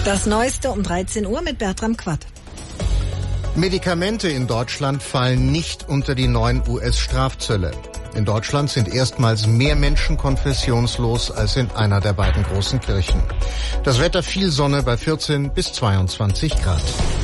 Das Neueste um 13 Uhr mit Bertram Quatt. Medikamente in Deutschland fallen nicht unter die neuen US-Strafzölle. In Deutschland sind erstmals mehr Menschen konfessionslos als in einer der beiden großen Kirchen. Das Wetter viel Sonne bei 14 bis 22 Grad.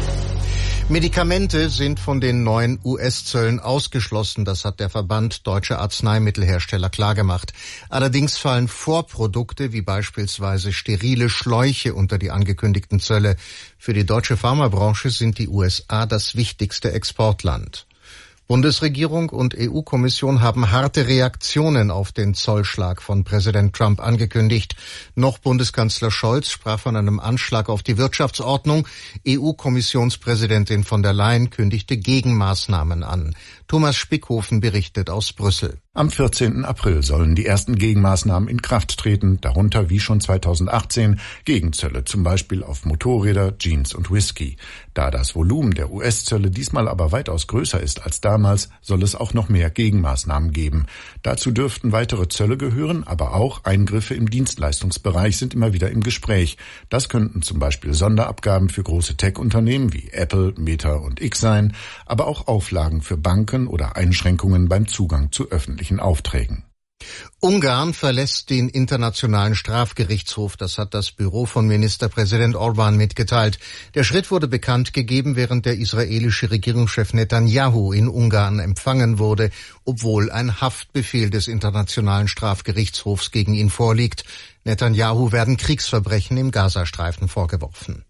Medikamente sind von den neuen US-Zöllen ausgeschlossen, das hat der Verband Deutscher Arzneimittelhersteller klargemacht. Allerdings fallen Vorprodukte wie beispielsweise sterile Schläuche unter die angekündigten Zölle. Für die deutsche Pharmabranche sind die USA das wichtigste Exportland. Bundesregierung und EU-Kommission haben harte Reaktionen auf den Zollschlag von Präsident Trump angekündigt. Noch Bundeskanzler Scholz sprach von einem Anschlag auf die Wirtschaftsordnung. EU-Kommissionspräsidentin von der Leyen kündigte Gegenmaßnahmen an. Thomas Spickhofen berichtet aus Brüssel. Am 14. April sollen die ersten Gegenmaßnahmen in Kraft treten, darunter wie schon 2018 Gegenzölle, zum Beispiel auf Motorräder, Jeans und Whisky. Da das Volumen der US-Zölle diesmal aber weitaus größer ist als damals, soll es auch noch mehr Gegenmaßnahmen geben. Dazu dürften weitere Zölle gehören, aber auch Eingriffe im Dienstleistungsbereich sind immer wieder im Gespräch. Das könnten zum Beispiel Sonderabgaben für große Tech-Unternehmen wie Apple, Meta und X sein, aber auch Auflagen für Banken oder Einschränkungen beim Zugang zu öffentlichen Aufträgen. Ungarn verlässt den Internationalen Strafgerichtshof, das hat das Büro von Ministerpräsident Orbán mitgeteilt. Der Schritt wurde bekannt gegeben, während der israelische Regierungschef Netanyahu in Ungarn empfangen wurde, obwohl ein Haftbefehl des Internationalen Strafgerichtshofs gegen ihn vorliegt. Netanyahu werden Kriegsverbrechen im Gazastreifen vorgeworfen.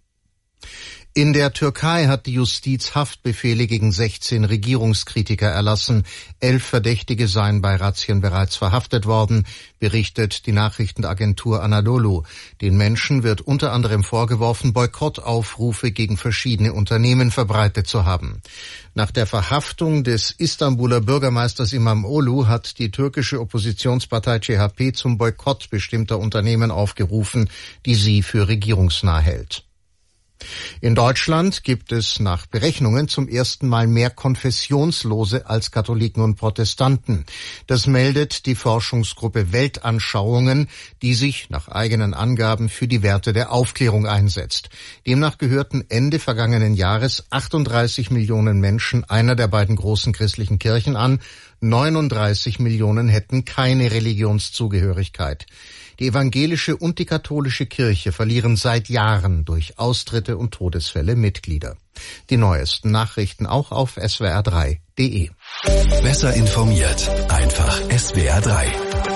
In der Türkei hat die Justiz Haftbefehle gegen 16 Regierungskritiker erlassen. 11 Verdächtige seien bei Razzien bereits verhaftet worden, berichtet die Nachrichtenagentur Anadolu. Den Menschen wird unter anderem vorgeworfen, Boykottaufrufe gegen verschiedene Unternehmen verbreitet zu haben. Nach der Verhaftung des Istanbuler Bürgermeisters Imamoglu hat die türkische Oppositionspartei CHP zum Boykott bestimmter Unternehmen aufgerufen, die sie für regierungsnah hält. In Deutschland gibt es nach Berechnungen zum ersten Mal mehr Konfessionslose als Katholiken und Protestanten. Das meldet die Forschungsgruppe Weltanschauungen, die sich nach eigenen Angaben für die Werte der Aufklärung einsetzt. Demnach gehörten Ende vergangenen Jahres 38 Millionen Menschen einer der beiden großen christlichen Kirchen an. 39 Millionen hätten keine Religionszugehörigkeit. Die evangelische und die katholische Kirche verlieren seit Jahren durch Austritte und Todesfälle Mitglieder. Die neuesten Nachrichten auch auf swr3.de. Besser informiert, einfach SWR3.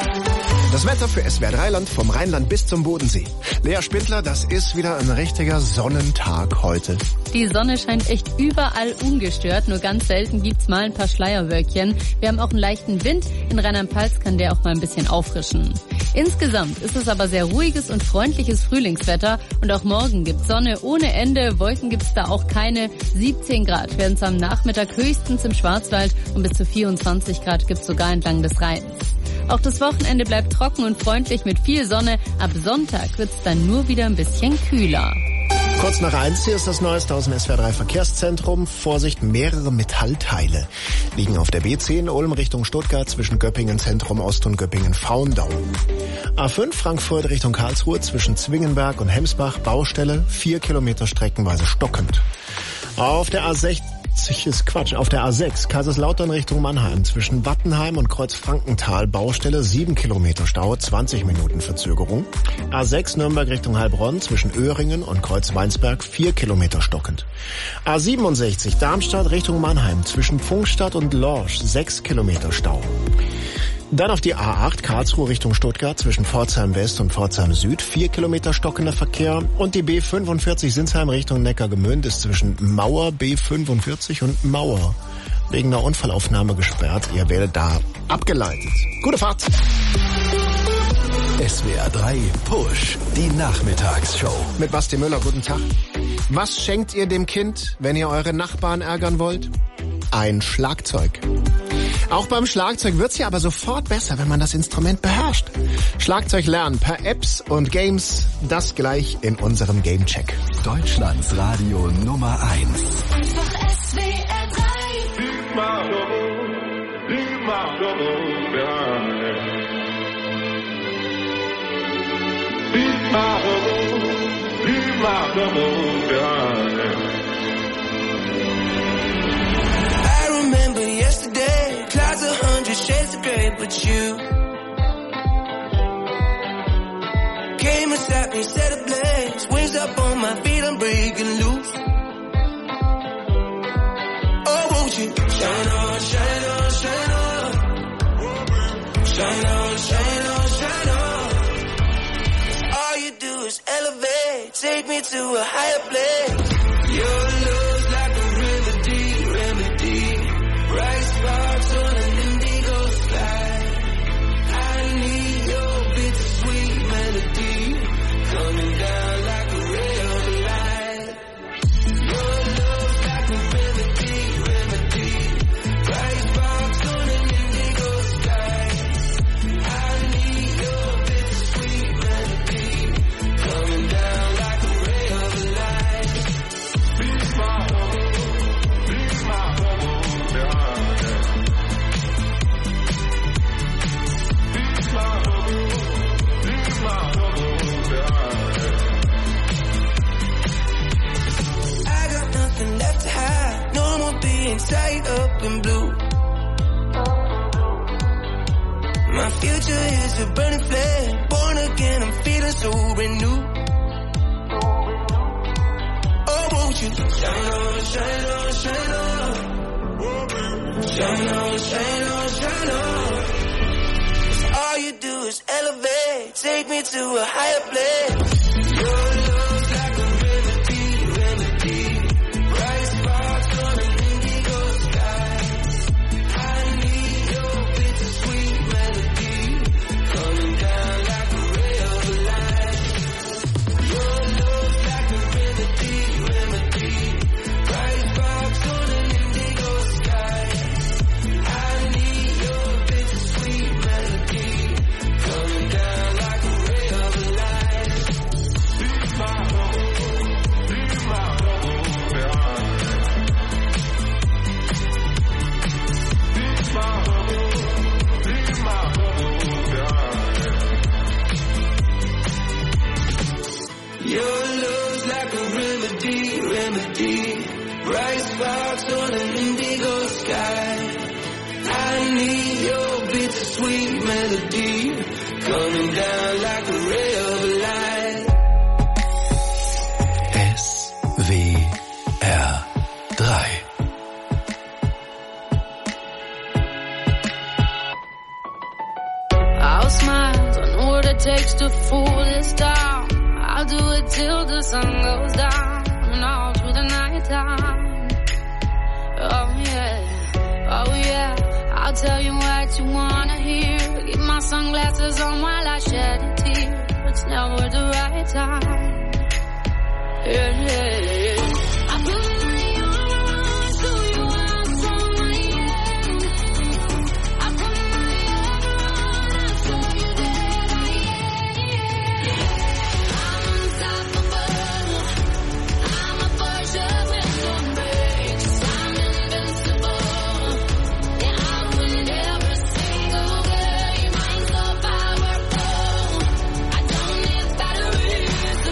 Das Wetter für SWR3-Land vom Rheinland bis zum Bodensee. Lea Spindler, das ist wieder ein richtiger Sonnentag heute. Die Sonne scheint echt überall ungestört, nur ganz selten gibt's mal ein paar Schleierwölkchen. Wir haben auch einen leichten Wind, in Rheinland-Pfalz kann der auch mal ein bisschen auffrischen. Insgesamt ist es aber sehr ruhiges und freundliches Frühlingswetter und auch morgen gibt's Sonne ohne Ende, Wolken gibt's da auch keine. 17 Grad werden es am Nachmittag höchstens im Schwarzwald und bis zu 24 Grad gibt's sogar entlang des Rheins. Auch das Wochenende bleibt trocken und freundlich mit viel Sonne. Ab Sonntag wird's dann nur wieder ein bisschen kühler. Kurz nach 1, hier ist das Neueste aus dem SWR3 Verkehrszentrum. Vorsicht, mehrere Metallteile liegen auf der B10 Ulm Richtung Stuttgart zwischen Göppingen Zentrum Ost und Göppingen Faundau. A5 Frankfurt Richtung Karlsruhe zwischen Zwingenberg und Hemsbach Baustelle, 4 Kilometer streckenweise stockend. Auf der A6 Kaiserslautern Richtung Mannheim zwischen Wattenheim und Kreuzfrankenthal Baustelle 7 Kilometer Stau, 20 Minuten Verzögerung. A6 Nürnberg Richtung Heilbronn zwischen Öhringen und Kreuzweinsberg 4 Kilometer stockend. A67 Darmstadt Richtung Mannheim zwischen Pfungstadt und Lorsch 6 Kilometer Stau. Dann auf die A8 Karlsruhe Richtung Stuttgart zwischen Pforzheim West und Pforzheim Süd 4 Kilometer stockender Verkehr und die B45 Sinsheim Richtung Neckargemünd ist zwischen Mauer B45 und Mauer wegen einer Unfallaufnahme gesperrt. Ihr werdet da abgeleitet. Gute Fahrt! SWR3 Push, die Nachmittagsshow. Mit Basti Müller, guten Tag. Was schenkt ihr dem Kind, wenn ihr eure Nachbarn ärgern wollt? Ein Schlagzeug. Auch beim Schlagzeug wird's ja aber sofort besser, wenn man das Instrument beherrscht. Schlagzeug lernen per Apps und Games, das gleich in unserem Gamecheck. Deutschlands Radio Nummer 1. Einfach SWR3. Leave my my troubles behind. I remember yesterday, clouds 100 shades of grey, but you came and slapped me, set ablaze, wings up on my feet, I'm breaking loose. Oh, won't you shine on, shine on, shine on, shine on, shine on, shine on. All you do is elevate, take me to a higher place. Your love's like a remedy, remedy. Bright sparks on an indigo sky. I need your bittersweet melody coming down like a ray of light. Your love's like a remedy, remedy. Bright sparks on an indigo sky. I need your bittersweet melody coming down like a ray of light. Be my troubles behind. Be my troubles behind. I got nothing left to hide. No more being tied up in blue. My future is a burning flame. Born again, I'm feeling so renewed. Oh, won't you shine on, shine on, shine on. Shine on, shine on, shine on. 'Cause all you do is elevate, take me to a higher place. Your love's like a remedy, remedy. Bright sparks on an indigo sky. I need your bittersweet melody coming down like a ray of light. Your love's like a remedy, remedy. Bright sparks on an indigo sky. I need your bittersweet melody coming down like a ray of light. Be my troubles behind. Be my troubles behind. Your love's like a remedy, remedy. Bright sparks on an indigo sky. I need your bittersweet melody coming down like a ray of light. SWR 3. I'll smile, I know what it takes to fool this town. I'll do it till the sun goes down and all through the night time. Oh yeah, I'll tell you what you wanna hear. Keep my sunglasses on while I shed a tear. It's never the right time. Yeah. I put my arms to you and I saw my hand. I put my arms on and show you that I am. I'm unstoppable. I'm a force with no brakes. I'm invincible. Yeah, I win every single game. I'm so powerful. I don't need batteries.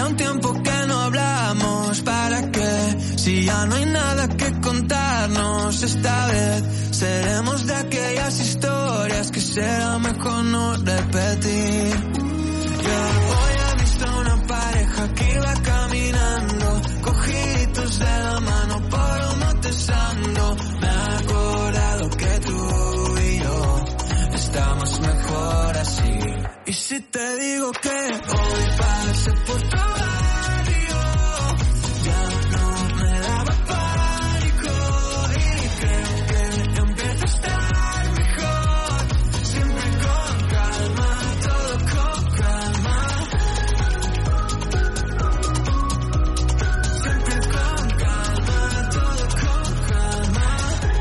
un tiempo que no hablamos, ¿para qué? Si ya no hay nada que contarnos, esta vez seremos de aquellas historias que será mejor no repetir. Hoy he visto una pareja que iba caminando, cogiditos de la mano por un botezando. Me he acordado que tú y yo estamos mejor así. Y si te digo que hoy pasé por tu barrio, ya no me daba pánico y creo que empieza a estar mejor. Siempre con calma, todo con calma. Siempre con calma, todo con calma.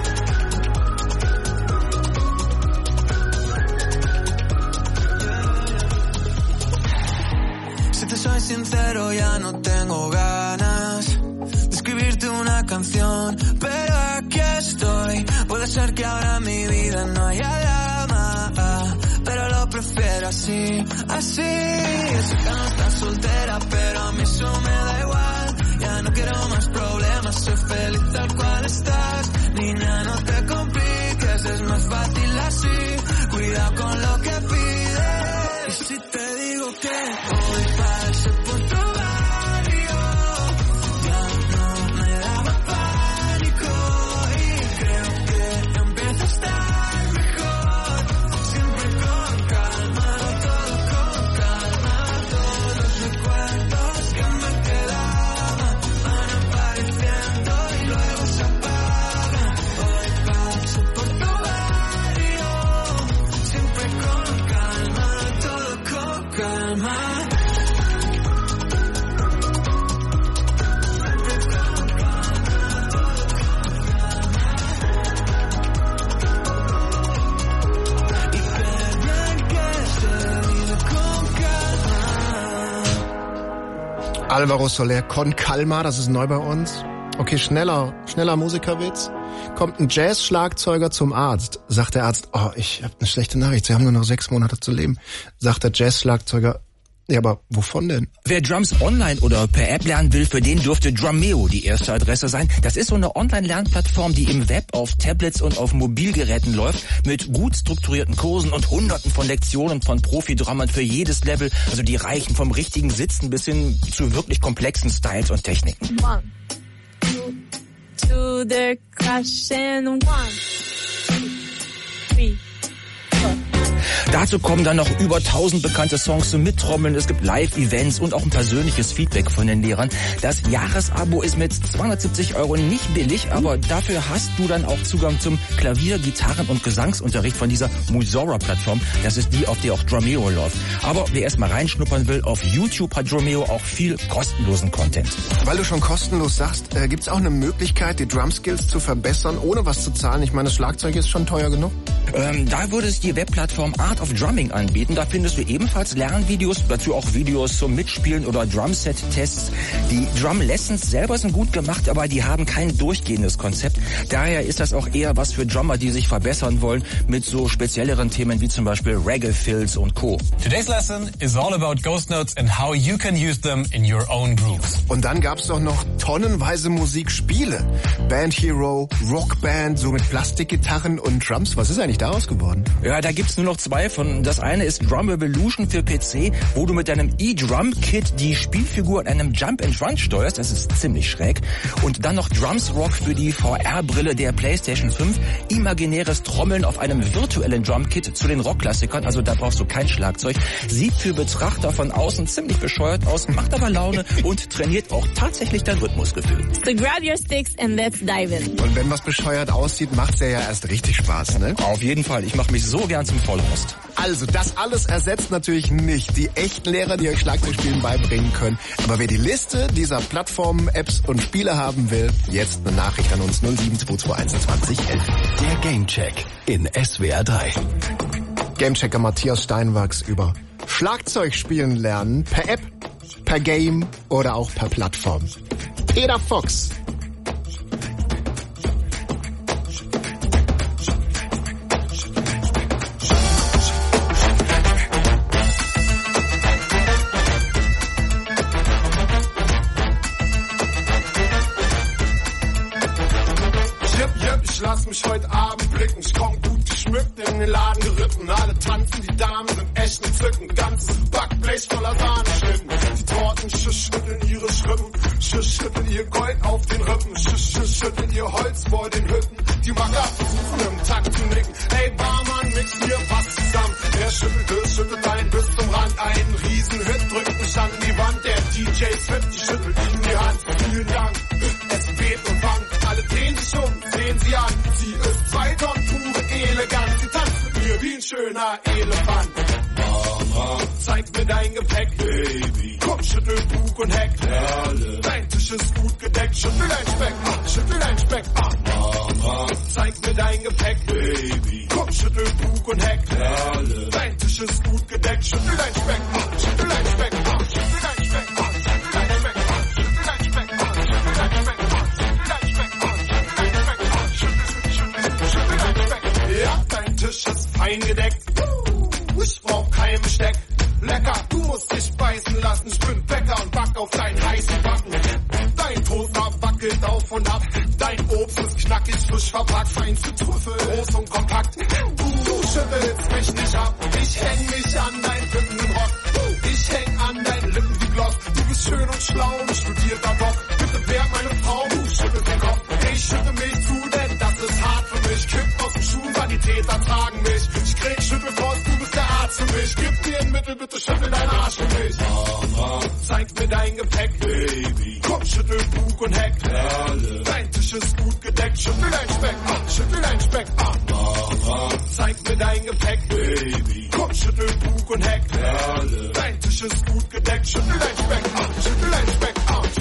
Si te soy sincero, ya no tengo ganas de escribirte una canción, pero aquí estoy. Puede ser que ahora en mi vida no haya drama, pero lo prefiero así, así. Sé que no estás soltera, pero a mí eso me da igual. Ya no quiero más problemas, soy feliz tal cual estás. Niña, no te compliques, es más fácil así. Cuidado con lo que pides. Y si te digo que hoy pasé por tu barrio, ya no me daba pánico y creo que empieza a estar mejor. Siempre con calma, todo con calma. Todos los recuerdos que me quedaban van apareciendo y luego se apagan. Hoy paso por tu barrio, siempre con calma, todo con calma. Alvaro Soler, Con Calma, das ist neu bei uns. Okay, schneller Musikerwitz. Kommt ein Jazz-Schlagzeuger zum Arzt. Sagt der Arzt, oh, ich habe eine schlechte Nachricht, Sie haben nur noch 6 Monate zu leben. Sagt der Jazz-Schlagzeuger, ja, aber wovon denn? Wer Drums online oder per App lernen will, für den dürfte Drumeo die erste Adresse sein. Das ist so eine Online-Lernplattform, die im Web, auf Tablets und auf Mobilgeräten läuft, mit gut strukturierten Kursen und Hunderten von Lektionen von Profi-Drummern für jedes Level. Also die reichen vom richtigen Sitzen bis hin zu wirklich komplexen Styles und Techniken. 1, 2, to the crash and 1, 2, 3. Dazu kommen dann noch über 1000 bekannte Songs zum Mittrommeln. Es gibt Live-Events und auch ein persönliches Feedback von den Lehrern. Das Jahresabo ist mit 270 € nicht billig, aber dafür hast du dann auch Zugang zum Klavier-, Gitarren- und Gesangsunterricht von dieser Musora-Plattform. Das ist die, auf der auch Drumeo läuft. Aber wer erst mal reinschnuppern will, auf YouTube hat Drumeo auch viel kostenlosen Content. Weil du schon kostenlos sagst, gibt's auch eine Möglichkeit, die Drumskills zu verbessern, ohne was zu zahlen? Ich meine, das Schlagzeug ist schon teuer genug. Da würde es die Webplattform Art of Drumming anbieten. Da findest du ebenfalls Lernvideos, dazu auch Videos zum Mitspielen oder Drumset-Tests. Die Drum-Lessons selber sind gut gemacht, aber die haben kein durchgehendes Konzept. Daher ist das auch eher was für Drummer, die sich verbessern wollen, mit so spezielleren Themen wie zum Beispiel Reggae-Fills und Co. Today's lesson is all about ghost notes and how you can use them in your own grooves. Und dann gab's doch noch tonnenweise Musikspiele. Band Hero, Rockband, so mit Plastikgitarren und Drums. Was ist eigentlich daraus geworden? Ja, da gibt's nur noch 2 von. Das eine ist Drum Revolution für PC, wo du mit deinem E-Drum-Kit die Spielfigur an einem Jump-and-Run steuerst. Das ist ziemlich schräg. Und dann noch Drums Rock für die VR-Brille der PlayStation 5. Imaginäres Trommeln auf einem virtuellen Drum-Kit zu den Rockklassikern. Also da brauchst du kein Schlagzeug. Sieht für Betrachter von außen ziemlich bescheuert aus, macht aber Laune und trainiert auch tatsächlich dein Rhythmusgefühl. So grab your sticks and let's dive in. Und wenn was bescheuert aussieht, macht's ja erst richtig Spaß, ne? Auf jeden Fall. Ich mache mich so gern zum Vollhorst. Also, das alles ersetzt natürlich nicht die echten Lehrer, die euch Schlagzeugspielen beibringen können. Aber wer die Liste dieser Plattformen, Apps und Spiele haben will, jetzt eine Nachricht an uns 07221 11. Der Gamecheck in SWR 3. Gamechecker Matthias Steinwachs über Schlagzeugspielen lernen per App, per Game oder auch per Plattform. Peter Fox. Jep, ich lass mich heute Abend blicken. Ich komm gut geschmückt in den Laden geritten. Alle tanzen, die Damen sind echt entzückend. Ganzes Backblech voller Sahneschnitten. Die Torten schütteln ihre Schrippen. Schütteln ihr Gold auf den Rippen. Schütteln ihr Holz vor den Hütten. Die Macker versuchen im Takt zu nicken. Ey Barmann, mix mir was zusammen. Der schüttelt ein bis zum Rand. Ein Riesenhit drückt mich an die Wand. Der DJ Swift, die schüttelt ihm die Hand. Vielen Dank, es bebt und wankt. Alle drehen sich um, sehen sie an. Sie ist 2 Tonnen pure Eleganz. Sie tanzt mit mir wie ein schöner Elefant. Mama, zeig mir dein Gepäck, Baby. Komm, schüttel Bug und Heck. Perle, dein Tisch ist gut gedeckt. Schüttel dein Speck, schüttel dein Speck. Mama, zeig mir dein Gepäck, Baby. Komm, schüttel Bug und Heck. Perle, dein Tisch ist gut gedeckt. Schüttel dein Speck, schüttel dein Speck. Schüttel dein Speck, schüttel dein Speck. Schüttel dein Speck, schüttel dein Speck. Schüttel dein Speck. Ja, dein Tisch ist fein gedeckt. Ich brauch kein Besteck. Lecker, du musst dich beißen lassen. Ich bin Bäcker und back auf deinen heißen Backen. Dein Toaster wackelt auf und ab. Dein Obst ist knackig, frisch verpackt. Feinste Trüffel, groß und kompakt. Du schüttelst mich nicht ab. Ich häng mich an deinen Lippenrock. Ich häng an deinen Lippen wie Gloss. Du bist schön und schlau und studierter Doc. Bitte wer meine Frau, du schüttelst den Kopf. Ich schüttel mich zu, denn das ist hart für mich. Kipp aus dem Schuh, Sanitäter tragen mich. Ich krieg Schüttelfrost, du bist der Arzt für mich. Gib dir ein Mittel, bitte schüttel deinen Arsch für mich. Mama, zeig mir dein Gepäck, Baby. Komm, schüttel Bug und Heck. Perle, dein Tisch ist gut gedeckt. Schüttel dein Speck, schüttel dein Speck. Mama, zeig mir dein Gepäck, Baby. Komm, schüttel Bug und Heck. Perle, dein Tisch ist gut gedeckt. Schüttel dein Speck, schüttel dein Speck.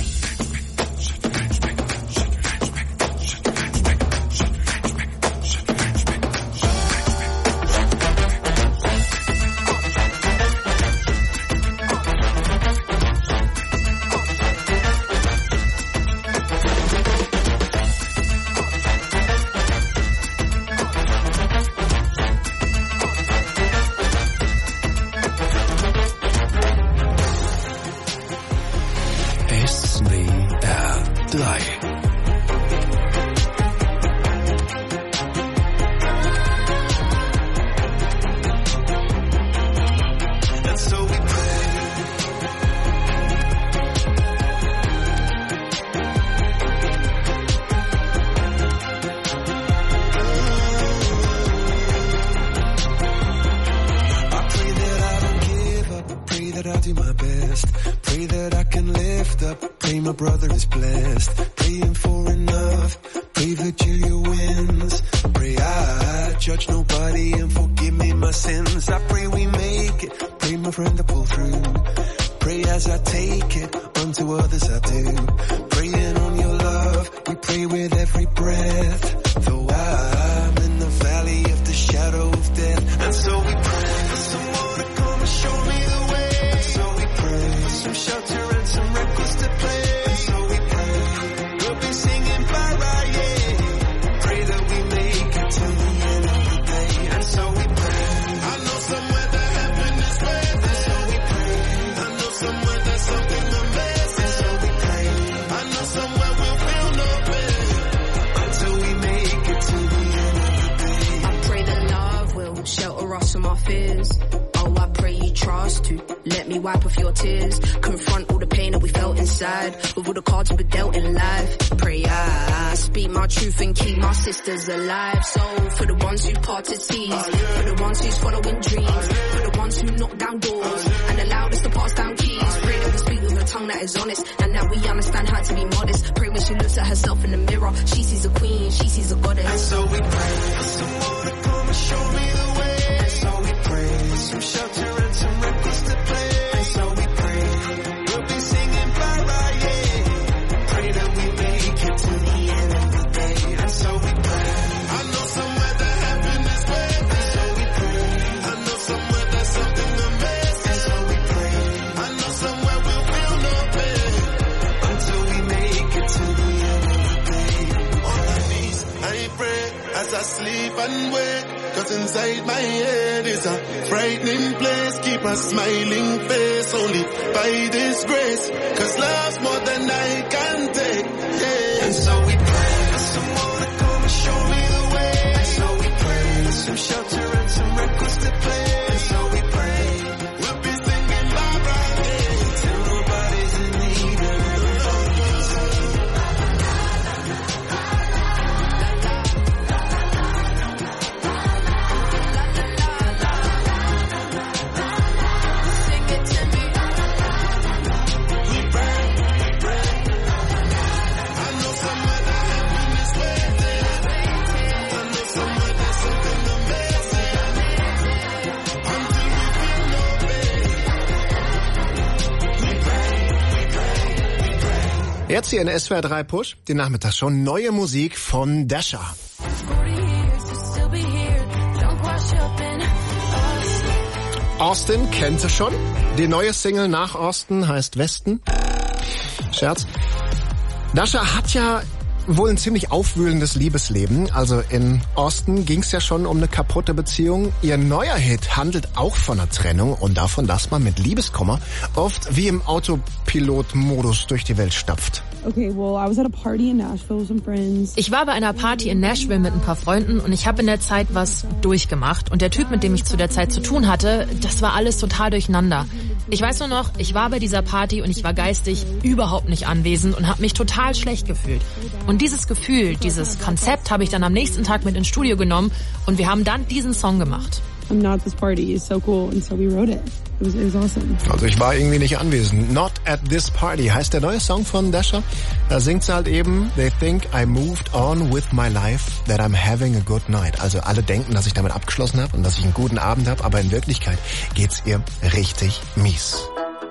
Alive, so for the ones who parted seas, for the ones who's following dreams, for the ones who knock down doors and allowed us to pass down keys. Pray that we speak with a tongue that is honest and that we understand how to be modest. Pray when she looks at herself in the mirror, she sees a queen, she sees a goddess. And so we pray for someone to come and show me the way. And so we pray for some shelter and some records to play. And so we pray we'll be singing bye bye, yeah. Pray that we make it to the end of the day. And so we pray. As I sleep and wake, cause inside my head is a frightening place. Keep a smiling face only by this grace, cause love's more than I can take, yeah. And so we pray for someone to come and Jetzt hier in SWR 3 Push, die Nachmittagsshow, neue Musik von Dasha. Austin kennt sie schon. Die neue Single nach Austin heißt Westen. Scherz. Dasha hat ja wohl ein ziemlich aufwühlendes Liebesleben. Also in Austin ging es ja schon um eine kaputte Beziehung. Ihr neuer Hit handelt auch von einer Trennung und davon, dass man mit Liebeskummer oft wie im Autopilot-Modus durch die Welt stapft. Okay, well, I was at a party in Nashville with some friends. Ich war bei einer Party in Nashville mit ein paar Freunden und ich habe in der Zeit was durchgemacht. Und der Typ, mit dem ich zu der Zeit zu tun hatte, das war alles total durcheinander. Ich weiß nur noch, ich war bei dieser Party und ich war geistig überhaupt nicht anwesend und habe mich total schlecht gefühlt. Und dieses Gefühl, dieses Konzept habe ich dann am nächsten Tag mit ins Studio genommen und wir haben dann diesen Song gemacht. I'm not this party. It's so cool. And so we wrote it. It was awesome. Also ich war irgendwie nicht anwesend. Not at this party heißt der neue Song von Dasha. Da singt sie halt eben, they think I moved on with my life, that I'm having a good night. Also alle denken, dass ich damit abgeschlossen habe und dass ich einen guten Abend habe, aber in Wirklichkeit geht's ihr richtig mies.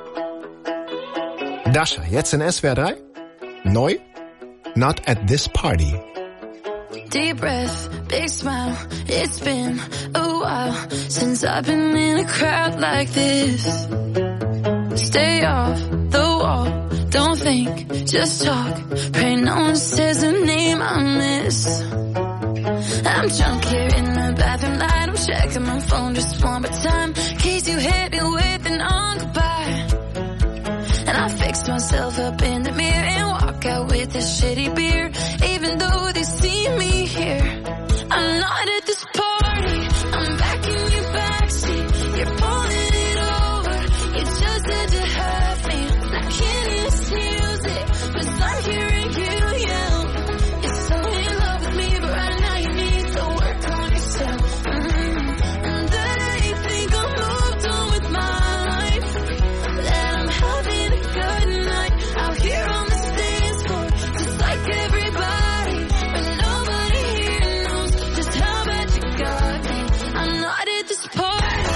Dasha, jetzt in SWR 3. Neu, Not at this party. Deep breath, big smile. It's been a while since I've been in a crowd like this. Stay off the wall, don't think, just talk. Pray no one says the name I miss. I'm drunk here in the bathroom light. I'm checking my phone just one more time, in case you hit me with an goodbye. And I fix myself up in the mirror and walk out with this shitty beer. Even though they see me here, I'm not at this party. I'm back in your backseat. You're pulling it over. You just had to have me. I can't hear this music, 'cause I'm hearing you yell. You're so in love with me, but right now you need to work on yourself. And that I think I'm moved on with my life. That I'm having a good night out here on the dance floor, just like everybody. But nobody here knows just how bad you got me. I'm not at this party.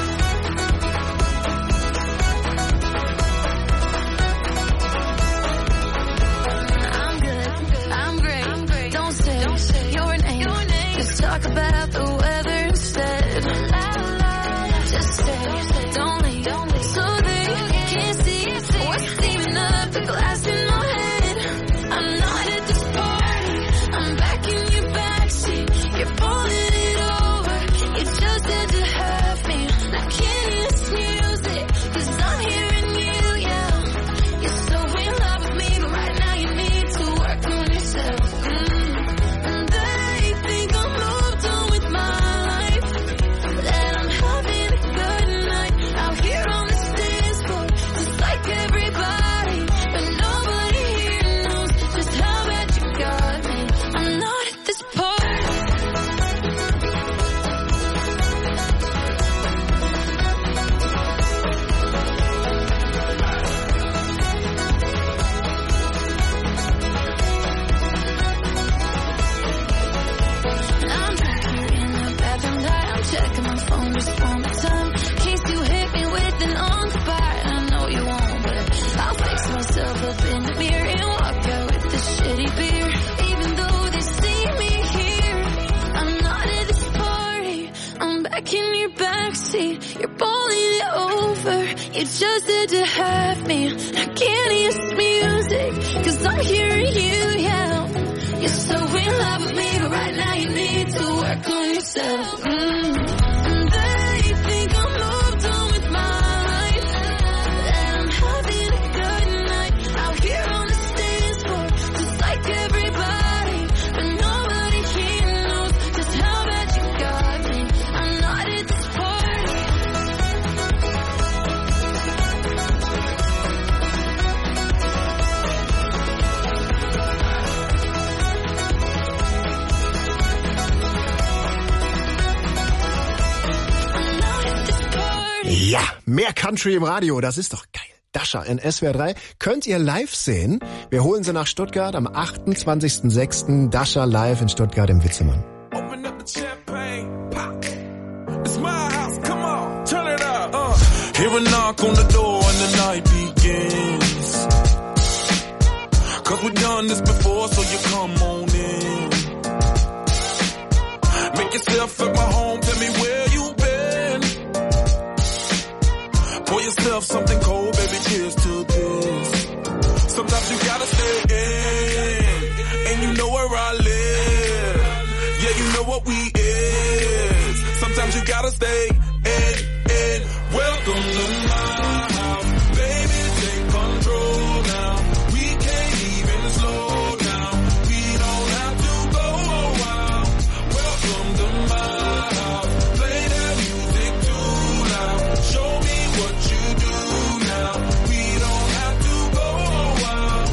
I'm good, I'm great. Don't say your name. Just talk about the weather instead. Just say, don't leave, so they can't see what's steaming up the glass in my head. I'm not at this party. I'm back in your backseat. You're pulling it over. You just had to have me. I can't hear this music, 'cause I'm hearing you yell. You're so in love with me, but right now you need to work on yourself. And they think I'm moved on with my life. That I'm having a good night out here on this dance floor, just like everybody. But nobody here knows just how bad you got me. I'm not at this party. I'm back here in the bathroom light. I'm checking my phone just one more time, in case you hit me with an goodbye. I know you won't, but I'll fix myself up in the mirror and walk out with this shitty beer. Even though they see me here, I'm not at this party. I'm back in your backseat. You're pulling it over. You just had to have me. I can't hear this music, 'cause I'm hearing you yell. You're so in love with me, but right now you need to work on yourself. And they think I'm moved on with my life. That I'm having a good night out here on the dance floor, just like everybody. But nobody here knows just how bad you got me. I'm not at this party. Ja, mehr Country im Radio, das ist doch geil. Dasha in SWR 3 könnt ihr live sehen. Wir holen sie nach Stuttgart am 28.06. Dasha live in Stuttgart im Witzemann. Open up the champagne, pop. It's my house, come on, turn it up. Hear a knock on the door and the night begins. 'Cause we've done this before, so you come on in. Make yourself at my home, tell me where you been. Pour yourself something cold, baby, cheers to this. Sometimes you gotta stay in, and you know where I live. Yeah, you know what we is. Sometimes you gotta stay in. Welcome to my house, baby, take control now. We can't even slow down. We don't have to go a while. Welcome to my house, play that music too loud. Show me what you do now. We don't have to go a while.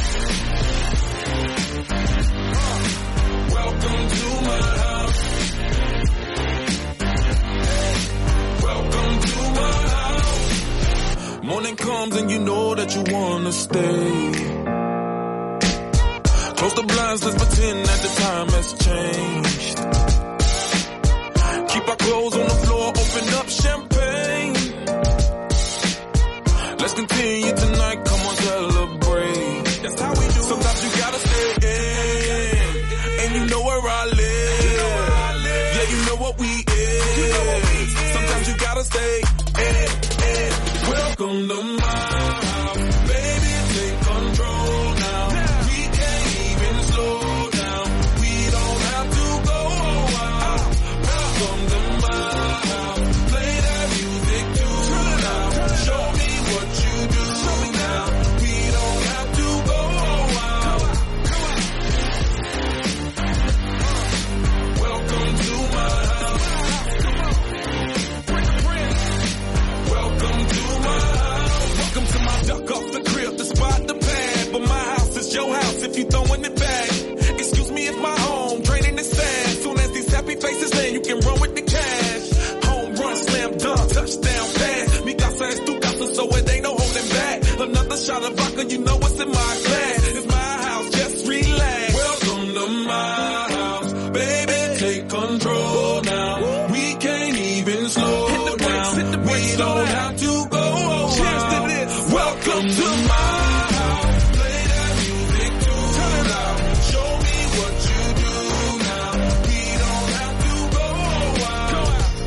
Welcome to my house. Welcome to my house. Morning comes and you know that you wanna stay. Close the blinds, let's pretend that the time has changed. Keep our clothes on the floor, open up champagne. Let's continue tonight, come on, celebrate. That's how we do. Sometimes you gotta stay in, and you know where I live. Yeah, you know what we is. Sometimes you gotta stay in. Welcome to my house, baby, take control now. We can't even slow down. We don't have to go a while. Welcome to my house, play that music too loud. Show me what you do now. We don't have to go a while. Welcome to my house. Welcome to my house. Welcome to my duck off the crib, the spot, the pad. But my house is your house if you throwing it back. Excuse me if my home draining is sad. Soon as these happy faces land, you can run with the cash. Home run, slam dunk, touchdown pass. Mi casa es tu casa, so it ain't no holding back. Another shot of vodka, you know what's in my glass. It's my house, just relax. Welcome to my house, baby, take control now. We can't even slow down. We don't have to go a while. Welcome to my house, play that music too loud. Show me what you do now. We don't have to go a while.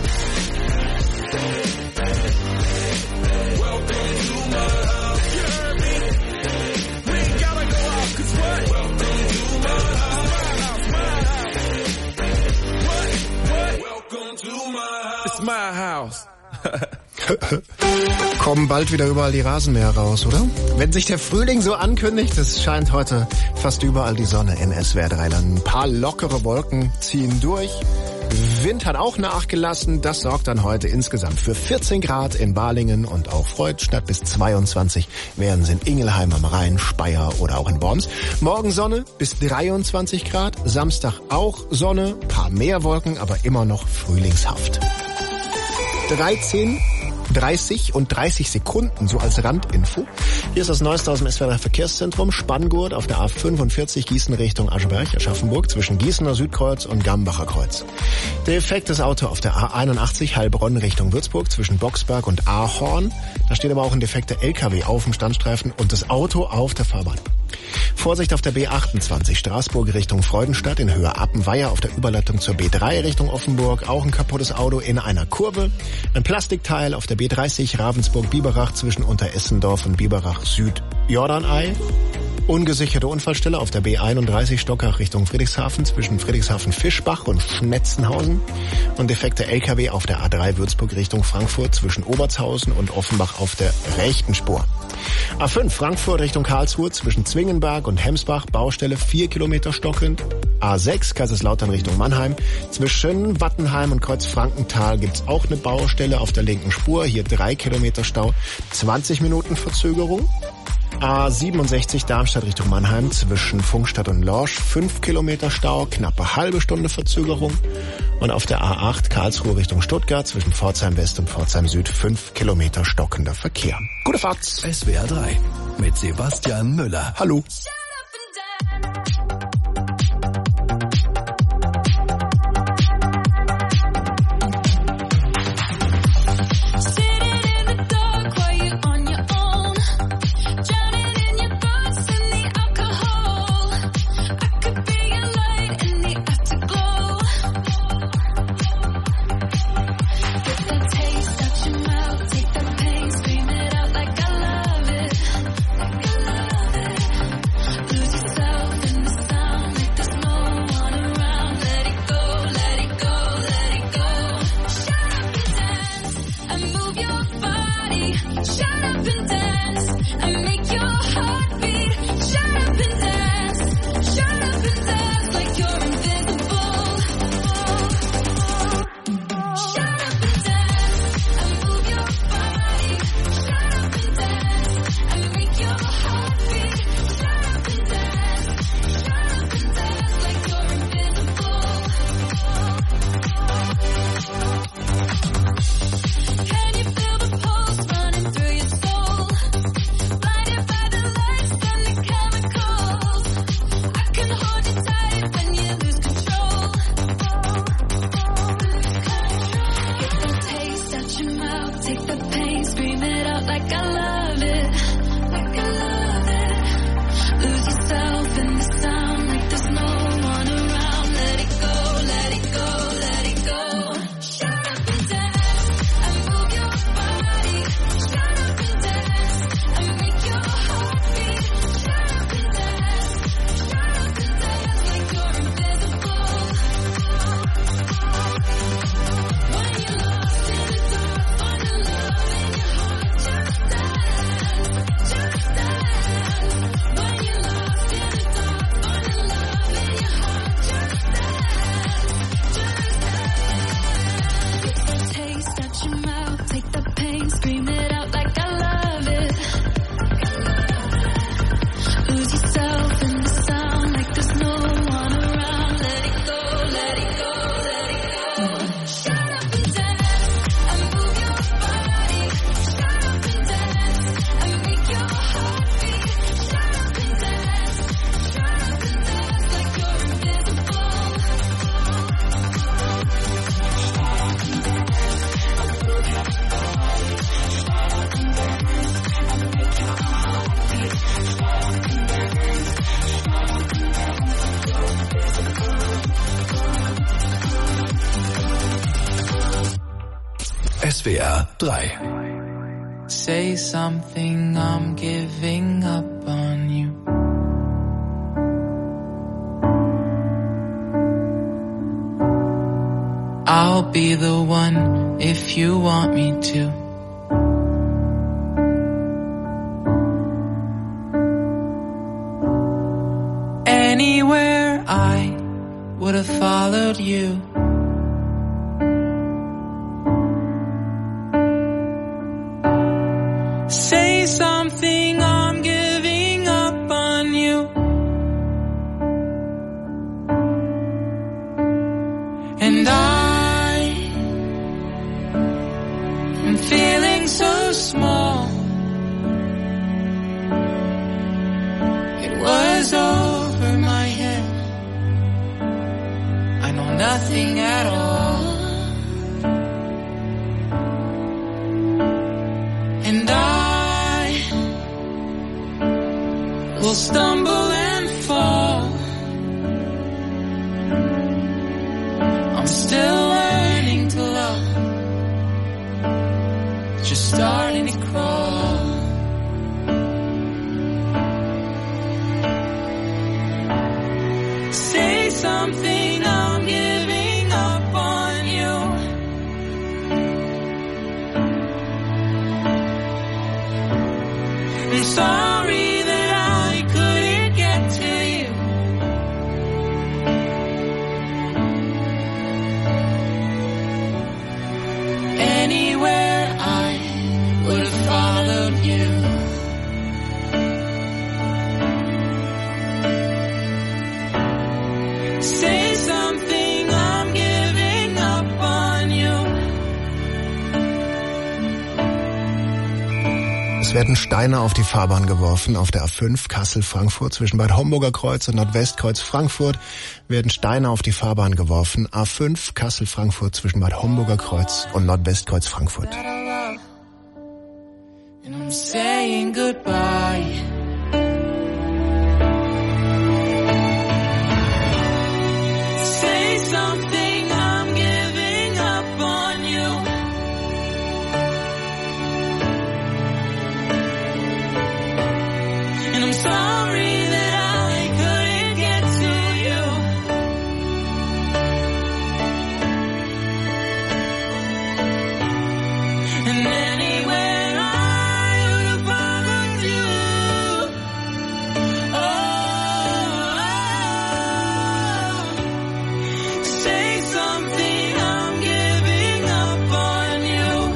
Welcome to my house. You heard me? We ain't gotta go out, 'cause what? Welcome to my house. What? Welcome to my house. It's my house. Kommen bald wieder überall die Rasenmäher raus, oder? Wenn sich der Frühling so ankündigt, es scheint heute fast überall die Sonne in SWR3. Ein paar lockere Wolken ziehen durch. Wind hat auch nachgelassen. Das sorgt dann heute insgesamt für 14 Grad in Balingen und auch Freudstadt. Bis 22 werden es in Ingelheim am Rhein, Speyer oder auch in Worms. Morgen Sonne bis 23 Grad. Samstag auch Sonne, paar mehr Wolken, aber immer noch frühlingshaft. 13, 30 und 30 Sekunden, so als Randinfo. Hier ist das Neueste aus dem SWR Verkehrszentrum. Spanngurt auf der A45 Gießen Richtung Ascheberg, Aschaffenburg, zwischen Gießener Südkreuz und Gambacher Kreuz. Defektes Auto auf der A81 Heilbronn Richtung Würzburg, zwischen Boxberg und Ahorn. Da steht aber auch ein defekter LKW auf dem Standstreifen und das Auto auf der Fahrbahn. Vorsicht auf der B28 Straßburg Richtung Freudenstadt in Höhe Appenweier auf der Überleitung zur B3 Richtung Offenburg. Auch ein kaputtes Auto in einer Kurve. Ein Plastikteil auf der B30 Ravensburg-Biberach zwischen Unteressendorf und Biberach Süd Jordanei. Ungesicherte Unfallstelle auf der B31 Stockach Richtung Friedrichshafen zwischen Friedrichshafen-Fischbach und Schnetzenhausen. Und defekte LKW auf der A3 Würzburg Richtung Frankfurt zwischen Obertshausen und Offenbach auf der rechten Spur. A5 Frankfurt Richtung Karlsruhe zwischen Zwingenberg und Hemsbach, Baustelle 4 Kilometer stockend. A6 Kaiserslautern Richtung Mannheim. Zwischen Wattenheim und Kreuzfrankenthal gibt's auch eine Baustelle auf der linken Spur. Hier 3 Kilometer Stau, 20 Minuten Verzögerung. A67 Darmstadt Richtung Mannheim zwischen Funkstadt und Lorsch 5 Kilometer Stau, knappe halbe Stunde Verzögerung. Und auf der A8 Karlsruhe Richtung Stuttgart zwischen Pforzheim West und Pforzheim Süd 5 Kilometer stockender Verkehr. Gute Fahrt. SWR 3 mit Sebastian Müller. Hallo. Alcohol. SWR 3. Say something, I'm giving up on you. I'll be the one if you want me to. Anywhere I would have followed you. Say something, I'm giving up on you. And I'm feeling so small. It was over my head. I know nothing at all. And I will stumble and fall. I'm still learning to love. Just starting to crawl. Say something, I'm giving up on you. I'm sorry that I couldn't get to you. Anywhere I would have followed you. Say something, I'm giving up on you. Es werden Steine auf die Fahrbahn geworfen. Auf der A5 Kassel-Frankfurt zwischen Bad Homburger Kreuz und Nordwestkreuz Frankfurt werden Steine auf die Fahrbahn geworfen. A5 Kassel-Frankfurt zwischen Bad Homburger Kreuz und Nordwestkreuz Frankfurt. And I'm saying goodbye. Say something, I'm giving up on you. And I'm sorry that I couldn't get to you. And anywhere I would have followed you. Oh, say something, I'm giving up on you.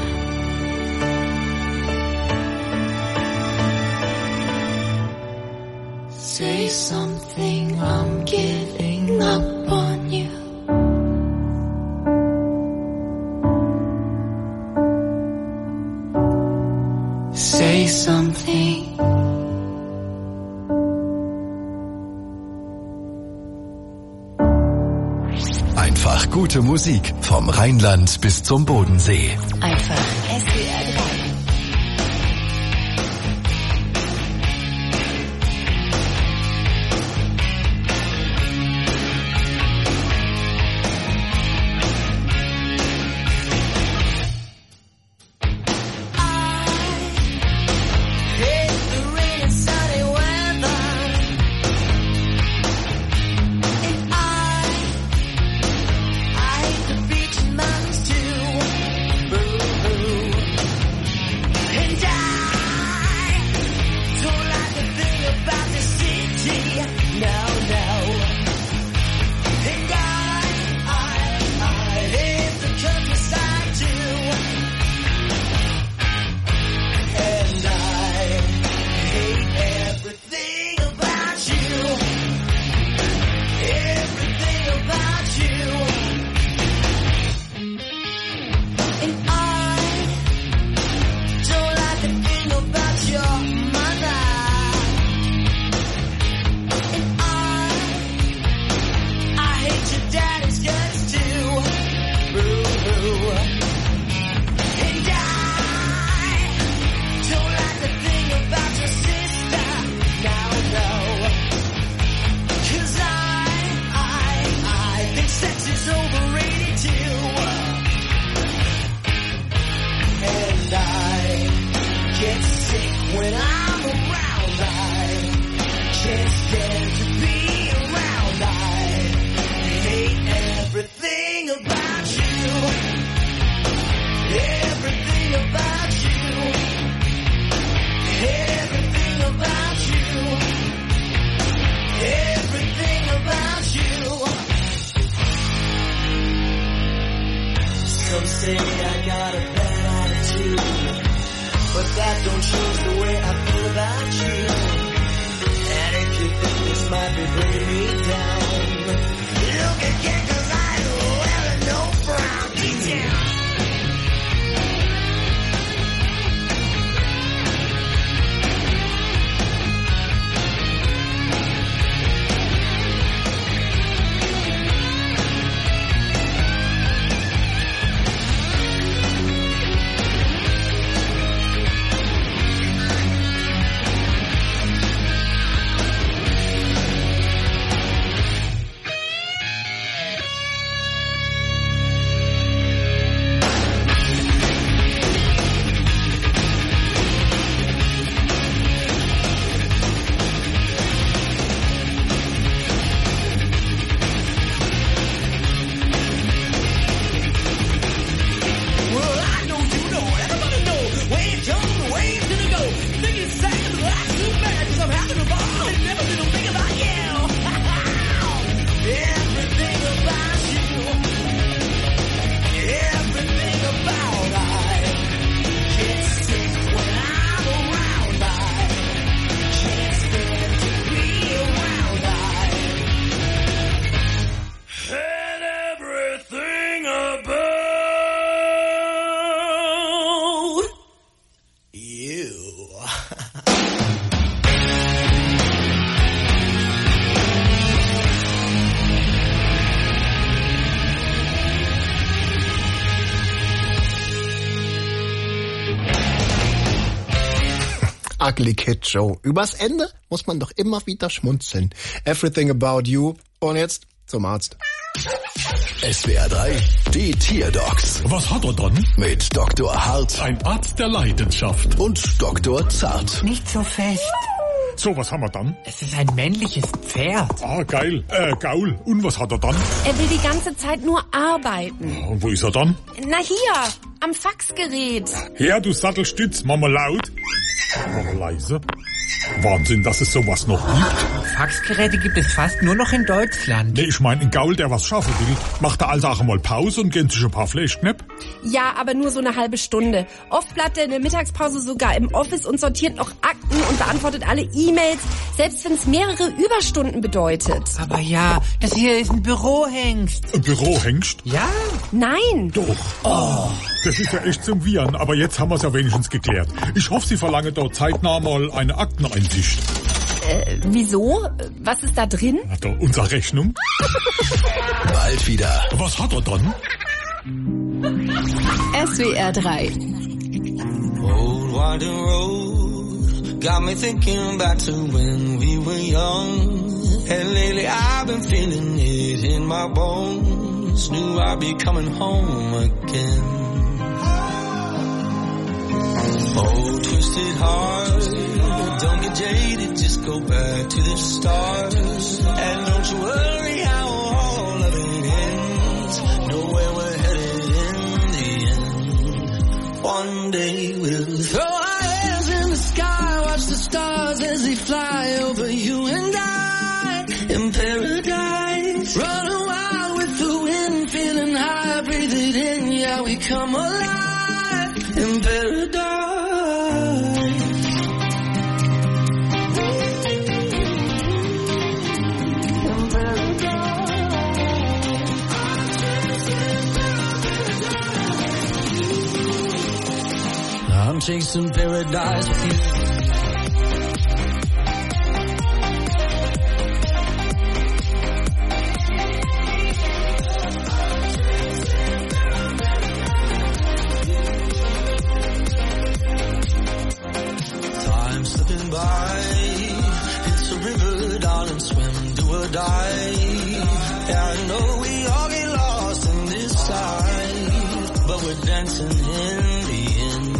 Say something, I'm giving up on you. Say something. Einfach gute Musik vom Rheinland bis zum Bodensee. Einfach SWR 3. Some say I got a bad attitude, but that don't change the way I feel about you. And if you think this might be bringing me down, look again, 'cause I ain't wearing no frown. Get down. Ugly Kid Joe. Übers Ende muss man doch immer wieder schmunzeln. Everything About You. Und jetzt zum Arzt. SWR 3, die Tierdocs. Was hat er dann? Mit Dr. Hart. Ein Arzt der Leidenschaft. Und Dr. Zart. Nicht so fest. So, was haben wir dann? Es ist ein männliches Pferd. Ah, geil. Gaul. Und was hat er dann? Er will die ganze Zeit nur arbeiten. Und wo ist er dann? Na hier, am Faxgerät. Ja, du Sattelstütz, mach mal laut. Mach mal leise. Wahnsinn, dass es sowas noch gibt. Faxgeräte gibt es fast nur noch in Deutschland. Nee, ich mein, ein Gaul, der was schaffen will, macht der Alltag mal Pause und gönnt sich ein paar Fleischknepp. Ja, aber nur so eine halbe Stunde. Oft bleibt er in der Mittagspause sogar im Office und sortiert noch Akten und beantwortet alle E-Mails, selbst wenn es mehrere Überstunden bedeutet. Aber ja, das hier ist ein Bürohengst. Ein Bürohengst? Ja? Nein. Doch. Oh. Das ist ja echt zum Wiehern, aber jetzt haben wir es ja wenigstens geklärt. Ich hoffe, Sie verlangen dort zeitnah mal eine Akteneinsicht. Wieso? Was ist da drin? Hat er unsere Rechnung? Bald wieder. Was hat er dann? SWR 3. Old winding road got me thinking back to when we were young. And lately I've been feeling it in my bones. Knew I'd be coming home again. Oh, twisted heart, don't get jaded, just go back to the start. And don't you worry how all of it ends. Know where we're headed in the end. One day we'll throw our hands in the sky, watch the stars as they fly over you and I. In paradise, running wild with the wind, feeling high, breathe it in, yeah, we come alive. In paradise. I'm chasing paradise with you. Time slipping by. It's a river, darling, swim, do or die. Yeah, I know we all get lost in this side, but we're dancing in the end.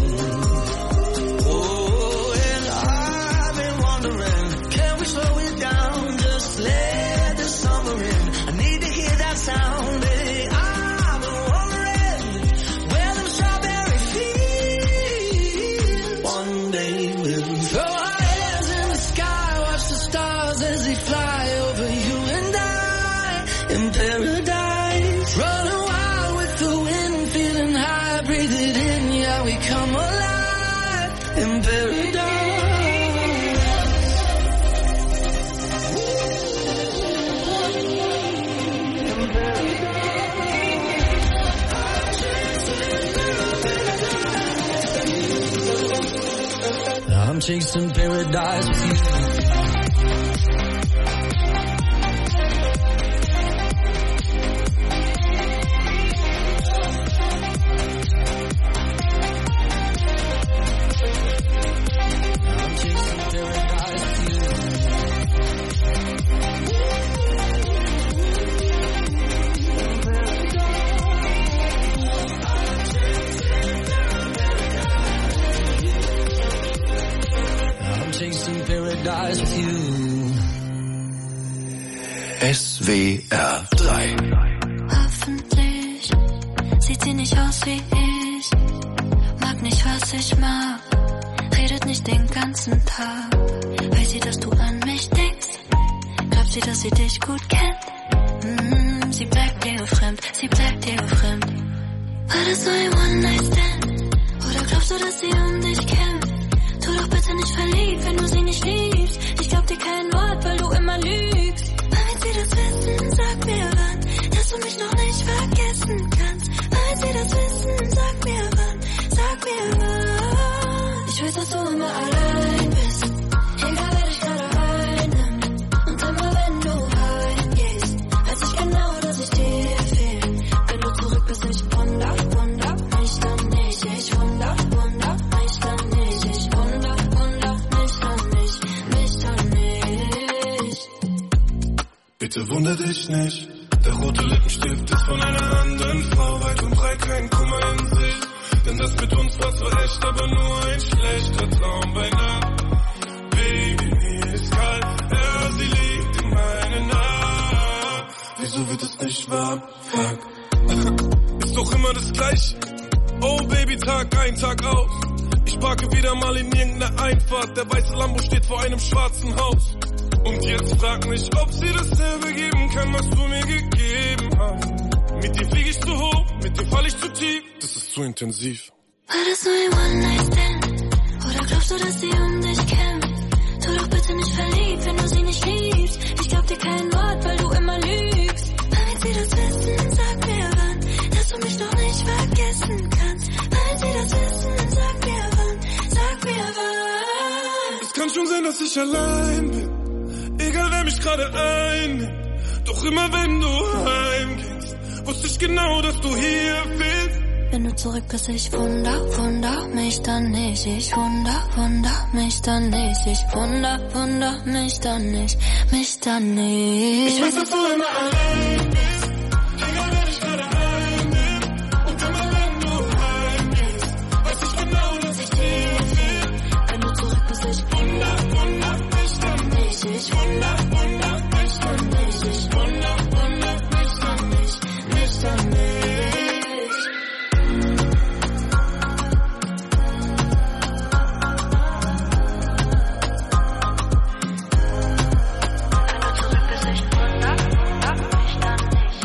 Oh, and I've been wondering, can we slow it down? Just let the summer in. I need to hear that sound. Hey, I've been wondering where them strawberries feel. One day we'll throw our hands in the sky, watch the stars as they fly over you and I. In paradise, running wild with the wind, feeling I'm chasing paradise with you. SWR 3. Hoffentlich sieht sie nicht aus wie ich, mag nicht, was ich mag, redet nicht den ganzen Tag. Weiß sie, dass du an mich denkst? Glaubt sie, dass sie dich gut kennt? Sie bleibt dir fremd, sie bleibt dir fremd. War das nur ein One-Night-Stand? Oder glaubst du, dass sie um dich kämpft? Tu doch bitte nicht verliebt, wenn du sie nicht liebst. Ich glaub dir kein Wort, weil du immer lügst. Wenn sie das wissen, sag mir wann, dass du mich noch nicht vergessen kannst. Wenn sie das wissen, sag mir wann, sag mir wann. Ich weiß, dass du immer allein bist, egal wer dich gerade einnimmt. Und immer wenn du heimgehst, weiß ich genau, dass ich dir fehl. Wenn du zurück bist, ich wunder mich dann nicht. Ich wunder mich dann nicht. Ich wunder mich dann nicht. Bitte wunder dich nicht, der rote Lippenstift ist von einer anderen Frau. Weit und breit kein Kummer in Sicht, denn das mit uns war zwar echt, aber nur ein schlechter Traum bei Nacht. Baby, mir ist kalt, ja, sie liegt in meinen Armen. Wieso wird es nicht warm? Fuck. Ist doch immer das Gleiche. Oh Baby, Tag ein, Tag aus. Ich parke wieder mal in irgendeiner Einfahrt. Der weiße Lambo steht vor einem schwarzen Haus. Und jetzt frag mich, ob sie dasselbe geben kann, was du mir gegeben hast. Mit dir flieg ich zu hoch, mit dir fall ich zu tief. Das ist zu intensiv. War das nur ein One-Night-Stand? Oder glaubst du, dass sie um dich kämpft? Tu doch bitte nicht verliebt, wenn du sie nicht liebst. Ich glaub dir kein Wort, weil du immer lügst. Wenn sie das wissen, sag mir wann, dass du mich noch nicht vergessen kannst. Wenn sie das wissen, sag mir wann, sag mir wann. Es kann schon sein, dass ich allein bin, egal wer mich gerade einnimmt. Doch immer wenn du heimgehst, wusste ich genau, dass du hier bist. Wenn du zurück bist, ich wunder mich dann nicht. Ich wunder mich dann nicht. Ich wunder mich dann nicht. Mich dann nicht. Ich weiß, dass du immer allein bist, egal wer dich gerade einnimmt. Und immer wenn du heimgehst, weiß ich genau, dass ich hier bin. Wenn du zurück bist, ich wunder mich dann nicht. Ich wunder mich dann nicht. Ich wunder mich dann nicht. Mich dann nicht. Wenn du zurück bist, ich wunder mich dann nicht.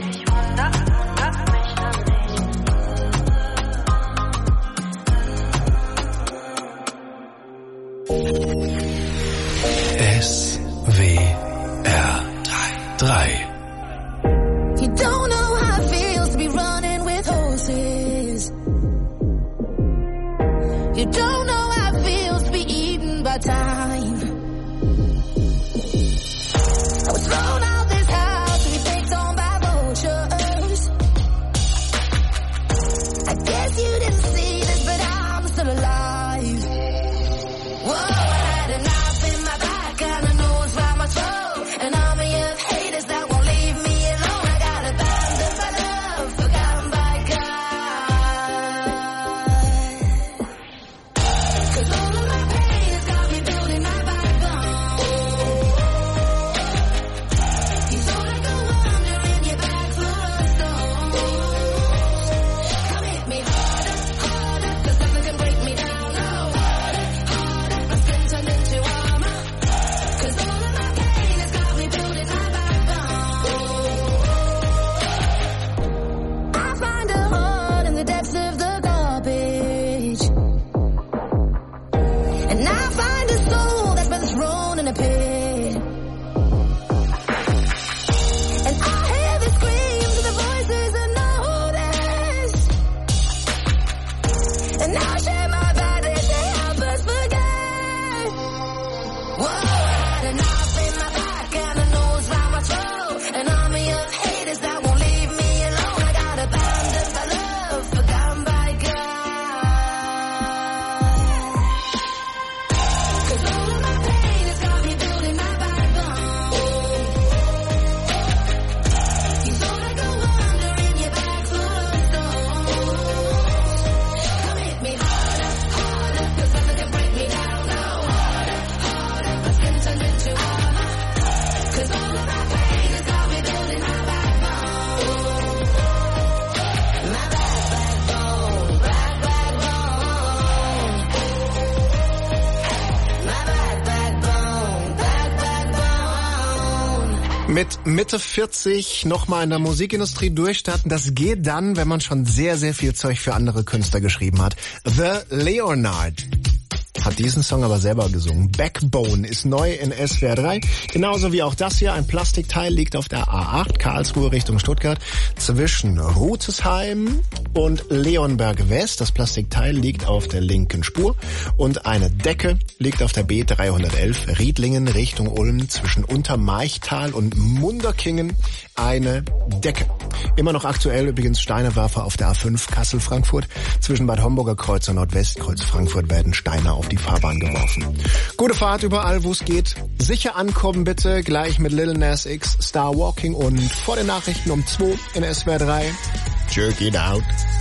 Mit Mitte 40 nochmal in der Musikindustrie durchstarten, das geht dann, wenn man schon sehr, sehr viel Zeug für andere Künstler geschrieben hat. The Leonard hat diesen Song aber selber gesungen. Backbone ist neu in SWR 3. Genauso wie auch das hier. Ein Plastikteil liegt auf der A8 Karlsruhe Richtung Stuttgart zwischen Rutesheim und Leonberg West. Das Plastikteil liegt auf der linken Spur. Und eine Decke liegt auf der B311 Riedlingen Richtung Ulm zwischen Untermeichtal und Munderkingen. Eine Decke. Immer noch aktuell übrigens Steinewerfer auf der A5 Kassel-Frankfurt. Zwischen Bad Homburger Kreuz und Nordwestkreuz Frankfurt werden Steine auf die Fahrbahn geworfen. Gute Fahrt überall, wo es geht. Sicher ankommen bitte. Gleich mit Lil Nas X, Star Walking und vor den Nachrichten um 2 in SWR 3. Jerk it out.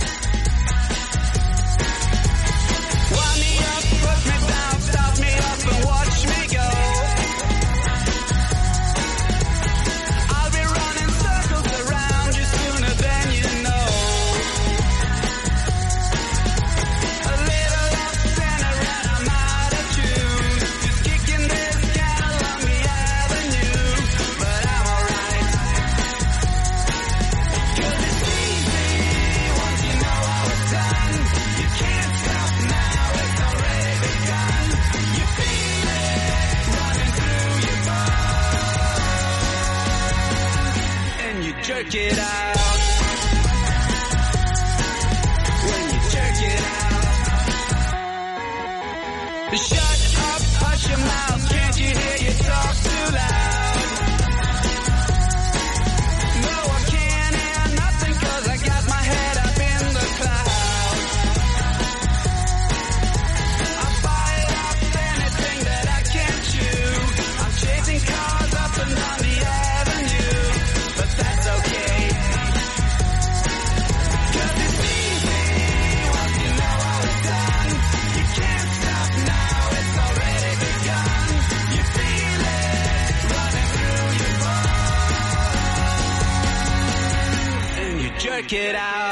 Jerk it out. When you jerk it out. Shut up, hush your mouth. Can't you hear you talk too loud? No, I can't hear nothing 'cause I got my head up in the clouds. I bite up anything that I can chew. I'm chasing cars up and down the avenue, but that's okay. 'Cause it's easy once you know how it's done. You can't stop now, it's already begun. You feel it running through your bones, and you jerk it out.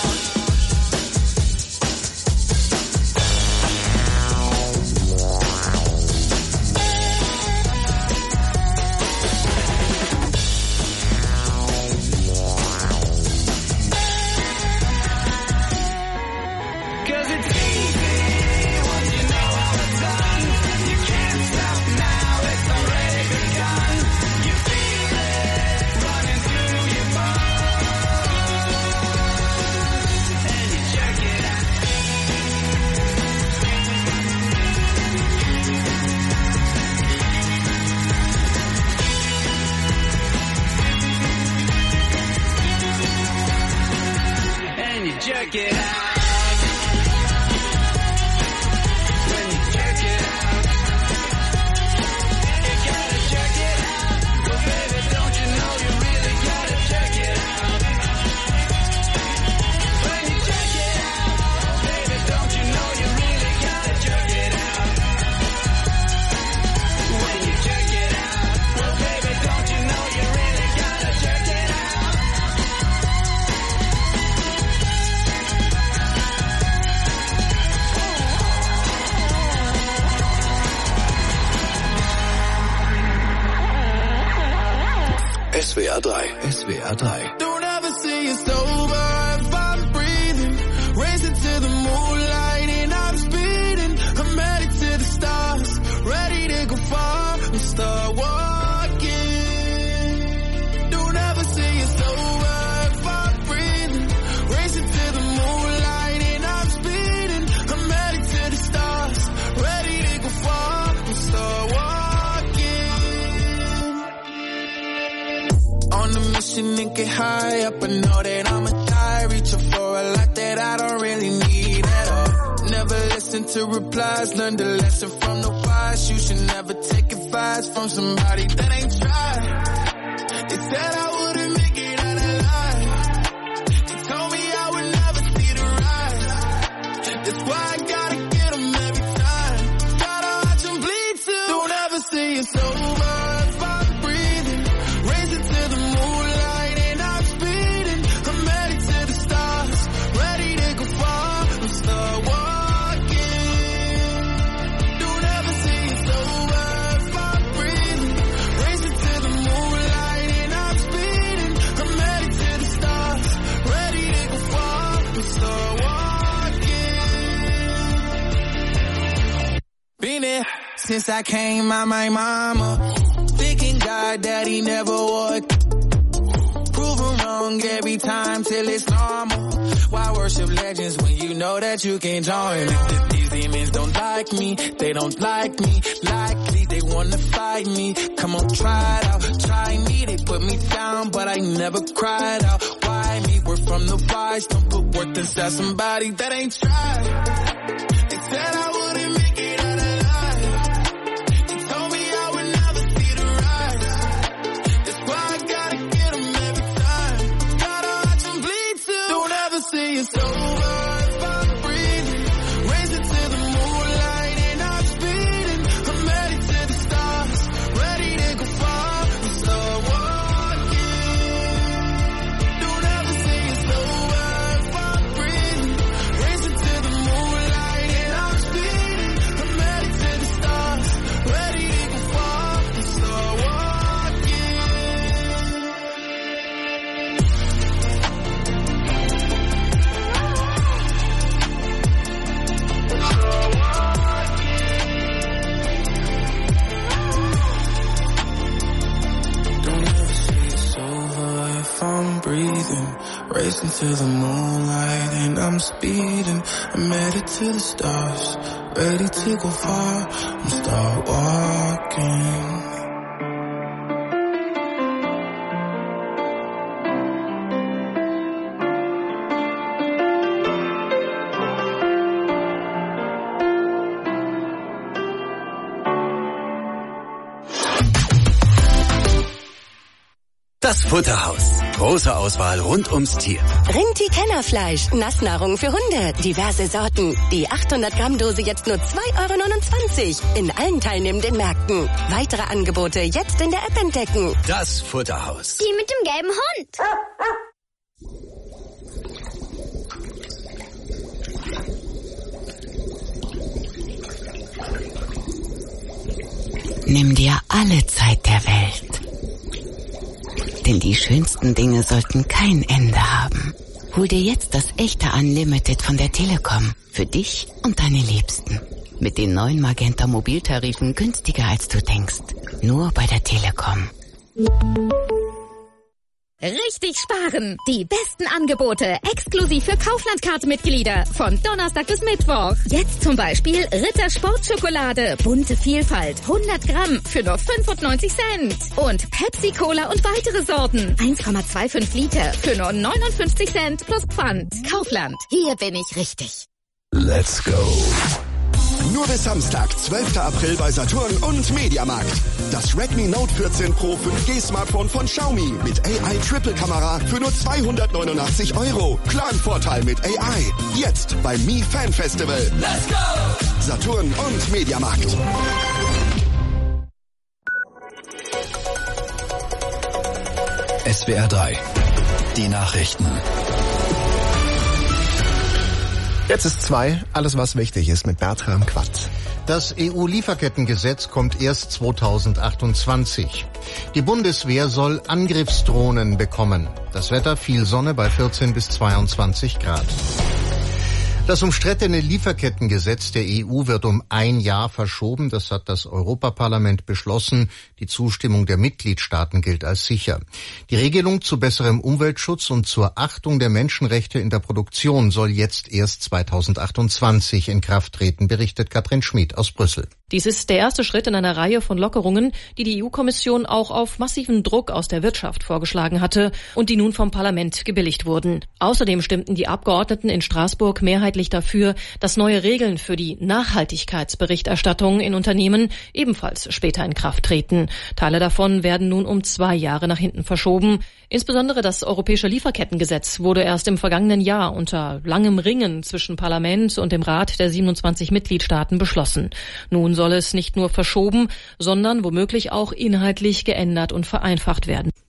Jerk it out. When you jerk it out, you gotta jerk it out. Well, baby, don't you know you really gotta jerk it out? When you jerk it out, baby, don't you know you really gotta jerk it out? When you jerk it out, well, baby, don't you know you really gotta jerk it out? SWR 3. SWR 3. Don't ever say it's over if I'm breathing. Racing to the moonlight and I'm speeding. I'm headed to the stars, ready to go far and start walking. Don't ever say it's over if I'm breathing. Racing to the moonlight and I'm speeding. I'm headed to the stars, ready to go far and start walking. On a mission and get high up, I know that I'ma die. Reaching for a lot that I don't really need at all. Never listen to replies, learn the lesson from the wise. You should never take advice from somebody that ain't tried. They said I wouldn't make it out alive. They told me I would never see the rise. That's why I gotta get them every time. Gotta watch them bleed too. Don't ever say it's over if I'm breathing. Racing to the moonlight and I'm speeding. I'm headed to the stars, ready to go far and start walking. Don't ever say it's over if I'm breathing. Racing to the moonlight since I came out my mama. Thinking God that he never would. Proven wrong every time till it's normal. Why worship legends when you know that you can't join? These demons don't like me, they don't like me. Likely they wanna fight me. Come on, try it out, try me. They put me down, but I never cried out. Why me? We're from the wise, don't put worth inside somebody that ain't tried. They said I wouldn't make it out alive. They told me I would never see the rise. That's why I gotta get them every time. Gotta watch them bleed too. Don't ever say it's over if I'm breathing. Racing to the moonlight and I'm speeding. I'm headed to the stars, ready to go far and start walking. Don't ever say it's over if I'm breathing. Racing to the moonlight and I'm speeding. I'm headed to the stars, ready to go far and start walking. Don't ever say it's over if I'm breathing. Racing to the moonlight and I'm speeding. I'm headed to the stars, ready to go far and start walking. Das Futterhaus. Große Auswahl rund ums Tier. Rinti-Kennerfleisch, Nassnahrung für Hunde, diverse Sorten. Die 800 Gramm Dose jetzt nur 2,29 € in allen teilnehmenden Märkten. Weitere Angebote jetzt in der App entdecken. Das Futterhaus. Die mit dem gelben Hund. Nimm dir alle Zeit der Welt. Denn die schönsten Dinge sollten kein Ende haben. Hol dir jetzt das echte Unlimited von der Telekom. Für dich und deine Liebsten. Mit den neuen Magenta Mobiltarifen günstiger als du denkst. Nur bei der Telekom. Richtig sparen! Die besten Angebote exklusiv für Kaufland-Card-Mitglieder von Donnerstag bis Mittwoch. Jetzt zum Beispiel Ritter Sportschokolade, bunte Vielfalt, 100 Gramm für nur 95 Cent. Und Pepsi Cola und weitere Sorten, 1,25 Liter für nur 59 Cent plus Pfand. Kaufland, hier bin ich richtig. Let's go. Nur bis Samstag, 12. April bei Saturn und Mediamarkt. Das Redmi Note 14 Pro 5G Smartphone von Xiaomi mit AI-Triple-Kamera für nur 289 €. Planvorteil mit AI. Jetzt beim Mi Fan Festival. Let's go! Saturn und Mediamarkt. SWR 3. Die Nachrichten. Jetzt ist 2, alles was wichtig ist mit Bertram Quatt. Das EU-Lieferkettengesetz kommt erst 2028. Die Bundeswehr soll Angriffsdrohnen bekommen. Das Wetter viel Sonne bei 14 bis 22 Grad. Das umstrittene Lieferkettengesetz der EU wird um 1 Jahr verschoben. Das hat das Europaparlament beschlossen. Die Zustimmung der Mitgliedstaaten gilt als sicher. Die Regelung zu besserem Umweltschutz und zur Achtung der Menschenrechte in der Produktion soll jetzt erst 2028 in Kraft treten, berichtet Katrin Schmid aus Brüssel. Dies ist der erste Schritt in einer Reihe von Lockerungen, die die EU-Kommission auch auf massiven Druck aus der Wirtschaft vorgeschlagen hatte und die nun vom Parlament gebilligt wurden. Außerdem stimmten die Abgeordneten in Straßburg mehrheitlich dafür, dass neue Regeln für die Nachhaltigkeitsberichterstattung in Unternehmen ebenfalls später in Kraft treten. Teile davon werden nun um 2 Jahre nach hinten verschoben. Insbesondere das Europäische Lieferkettengesetz wurde erst im vergangenen Jahr unter langem Ringen zwischen Parlament und dem Rat der 27 Mitgliedstaaten beschlossen. Nun soll es nicht nur verschoben, sondern womöglich auch inhaltlich geändert und vereinfacht werden.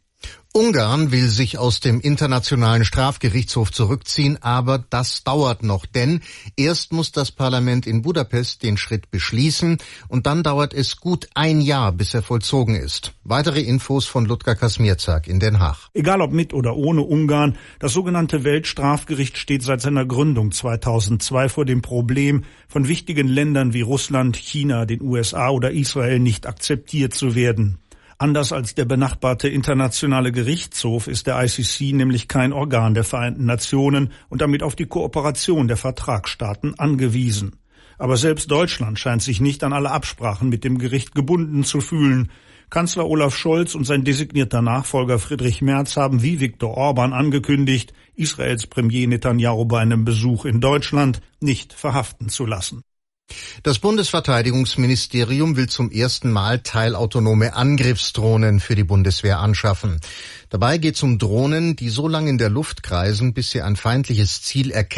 Ungarn will sich aus dem Internationalen Strafgerichtshof zurückziehen, aber das dauert noch, denn erst muss das Parlament in Budapest den Schritt beschließen und dann dauert es gut ein Jahr, bis er vollzogen ist. Weitere Infos von Ludger Kasmierzak in Den Haag. Egal ob mit oder ohne Ungarn, das sogenannte Weltstrafgericht steht seit seiner Gründung 2002 vor dem Problem, von wichtigen Ländern wie Russland, China, den USA oder Israel nicht akzeptiert zu werden. Anders als der benachbarte Internationale Gerichtshof ist der ICC nämlich kein Organ der Vereinten Nationen und damit auf die Kooperation der Vertragsstaaten angewiesen. Aber selbst Deutschland scheint sich nicht an alle Absprachen mit dem Gericht gebunden zu fühlen. Kanzler Olaf Scholz und sein designierter Nachfolger Friedrich Merz haben wie Viktor Orban angekündigt, Israels Premier Netanyahu bei einem Besuch in Deutschland nicht verhaften zu lassen. Das Bundesverteidigungsministerium will zum ersten Mal teilautonome Angriffsdrohnen für die Bundeswehr anschaffen. Dabei geht es um Drohnen, die so lange in der Luft kreisen, bis sie ein feindliches Ziel erkennen